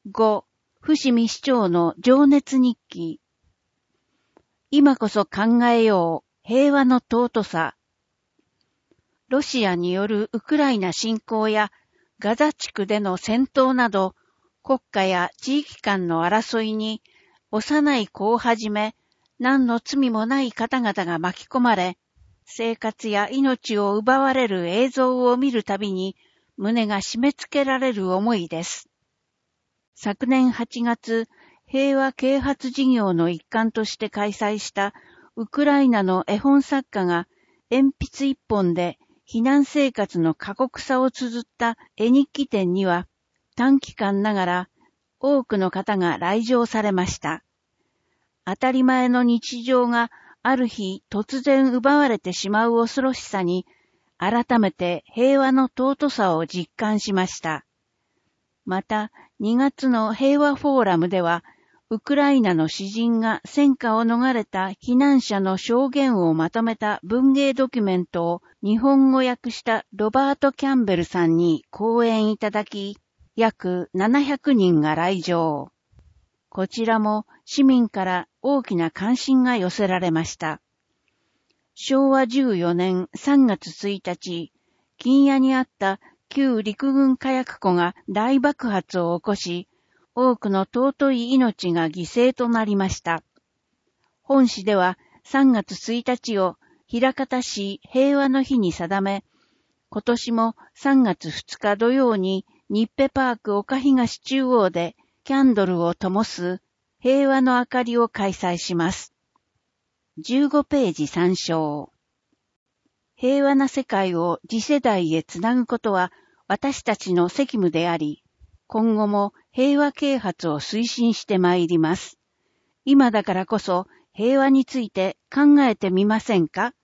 5、伏見市長の情熱日記。今こそ考えよう、平和の尊さ。ロシアによるウクライナ侵攻やガザ地区での戦闘など、国家や地域間の争いに、幼い子をはじめ、何の罪もない方々が巻き込まれ、生活や命を奪われる映像を見るたびに、胸が締め付けられる思いです。昨年8月、平和啓発事業の一環として開催したウクライナの絵本作家が鉛筆一本で避難生活の過酷さを綴った絵日記展には短期間ながら多くの方が来場されました。当たり前の日常がある日突然奪われてしまう恐ろしさに改めて平和の尊さを実感しました。また、2月の平和フォーラムでは、ウクライナの詩人が戦火を逃れた避難者の証言をまとめた文芸ドキュメントを日本語訳したロバート・キャンベルさんに講演いただき、約700人が来場。こちらも市民から大きな関心が寄せられました。昭和14年3月1日、金谷にあった旧陸軍火薬庫が大爆発を起こし、多くの尊い命が犠牲となりました。本市では3月1日を枚方市平和の日に定め、今年も3月2日土曜に日ペパーク岡東中央でキャンドルを灯す平和の明かりを開催します。15ページ参照。平和な世界を次世代へつなぐことは私たちの責務であり、今後も平和啓発を推進してまいります。今だからこそ平和について考えてみませんか？